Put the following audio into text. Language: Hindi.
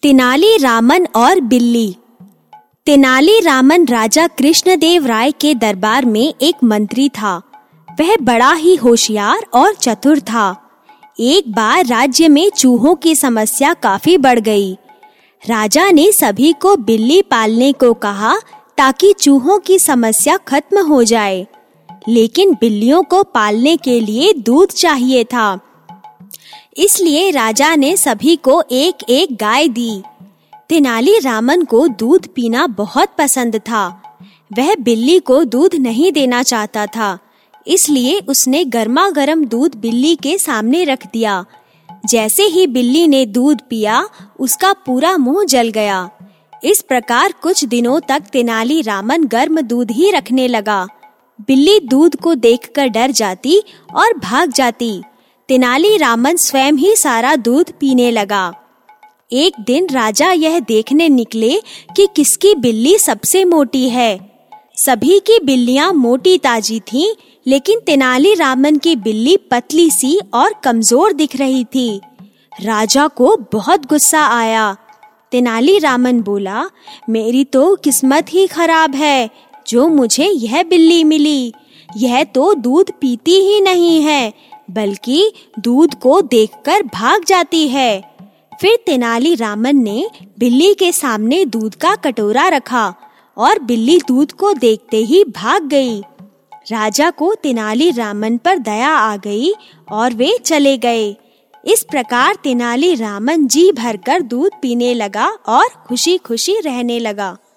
तेनाली रामन और बिल्ली। तेनाली रामन राजा कृष्णदेव राय के दरबार में एक मंत्री था। वह बड़ा ही होशियार और चतुर था। एक बार राज्य में चूहों की समस्या काफी बढ़ गई। राजा ने सभी को बिल्ली पालने को कहा ताकि चूहों की समस्या खत्म हो जाए। लेकिन बिल्लियों को पालने के लिए दूध चाहिए था, इसलिए राजा ने सभी को एक-एक गाय दी। तेनाली रामन को दूध पीना बहुत पसंद था। वह बिल्ली को दूध नहीं देना चाहता था, इसलिए उसने गर्मा-गर्म दूध बिल्ली के सामने रख दिया। जैसे ही बिल्ली ने दूध पिया, उसका पूरा मुंह जल गया। इस प्रकार कुछ दिनों तक तेनाली रामन गर्म दूध ही रखने लगा। बिल्ली दूध को देखकर डर जाती और भाग जाती। तेनाली रामन स्वयं ही सारा दूध पीने लगा। एक दिन राजा यह देखने निकले कि किसकी बिल्ली सबसे मोटी है। सभी की बिल्लियां मोटी ताजी थीं, लेकिन तेनाली रामन की बिल्ली पतली सी और कमजोर दिख रही थी। राजा को बहुत गुस्सा आया। तेनाली रामन बोला, मेरी तो किस्मत ही खराब है जो मुझे यह बिल्ली मिली। यह तो दूध पीती ही नहीं है, बल्कि दूध को देखकर भाग जाती है। फिर तेनाली रामन ने बिल्ली के सामने दूध का कटोरा रखा और बिल्ली दूध को देखते ही भाग गई। राजा को तेनाली रामन पर दया आ गई और वे चले गए। इस प्रकार तेनाली रामन जी भरकर दूध पीने लगा और खुशी-खुशी रहने लगा।